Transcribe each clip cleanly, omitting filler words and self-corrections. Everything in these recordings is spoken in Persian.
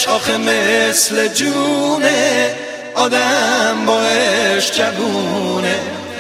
عشق آخه مثل جونه، آدم با عشق جوونه.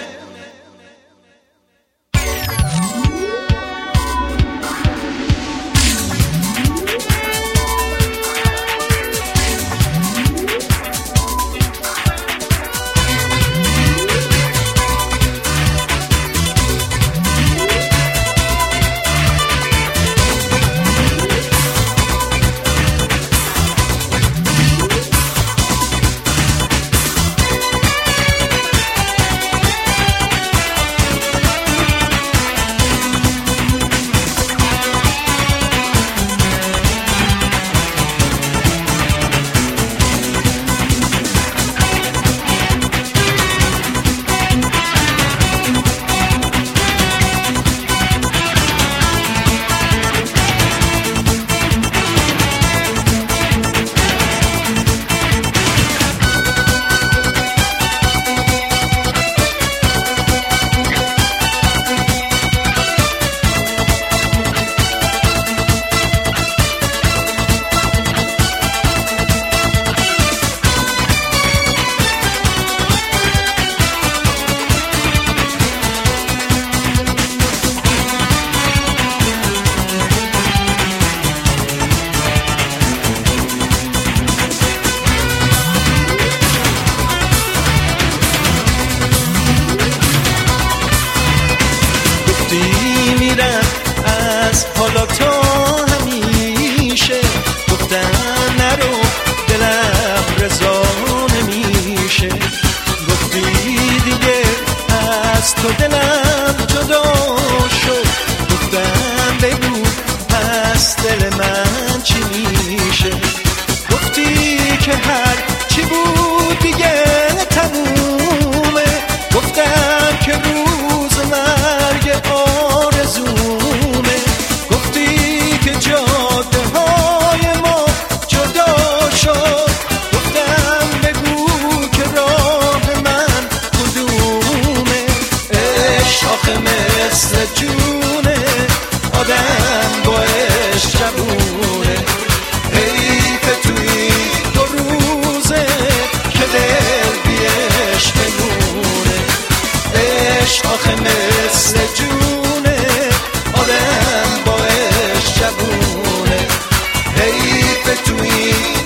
میرم از حالا تا همیشه، گفتم نرو دلم رضا نمیشه. گفتی دیگه از تو دلم جدا شد، گفتم بگو پس دل من چی میشه. گفتی که هر چی بود دیگه تمومه، گفتم که روز مرگ آرزومه. گفتی که جاده های ما جدا شد، گفتم بگو که راه من کدومه. عشق آخه مثل جونه، آدم با عشق جوونه. حیف توی دو روزه که دل بی عشق بمونه. عشق آخه مثل جونه، آدم با عشق جوونه. حیف توی